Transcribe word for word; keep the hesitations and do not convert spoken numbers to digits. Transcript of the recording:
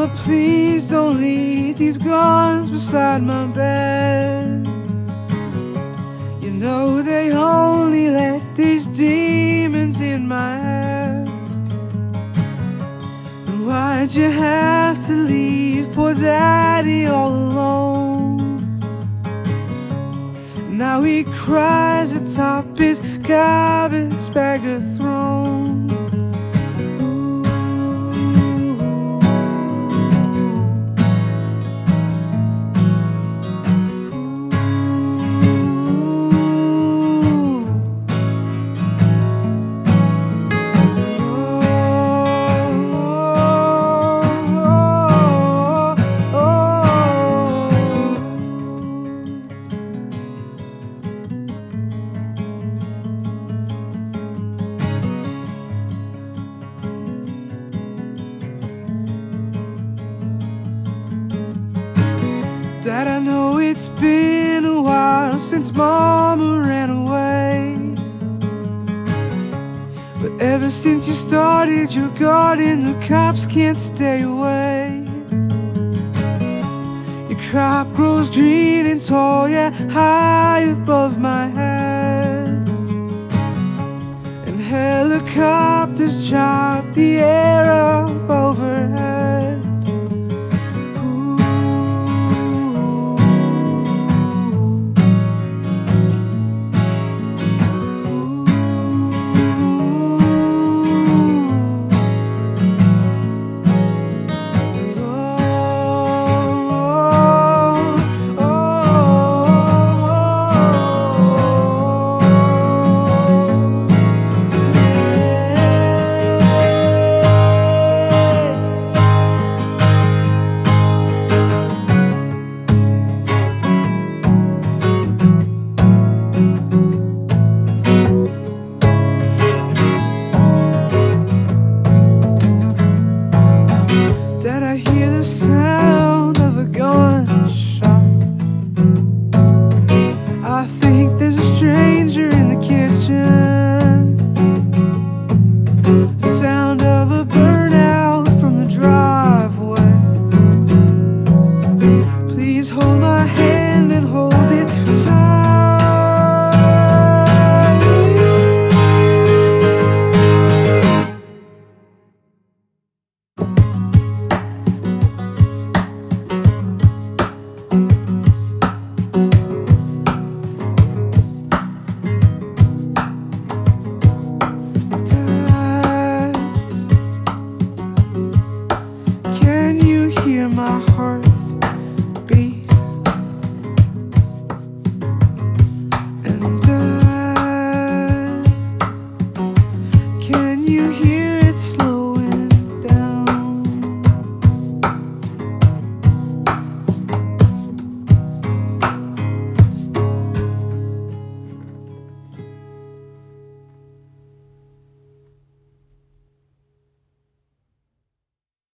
Mama, please don't leave these guns beside my bed. You know they only let these demons in my head. And why'd you have to leave poor Daddy all alone? Now he cries atop his garbage bagger throne. Dad, I know it's been a while since Mama ran away, but ever since you started your garden, the cops can't stay away. Your crop grows green and tall, yeah, high above my head. And helicopters chop the air up overhead.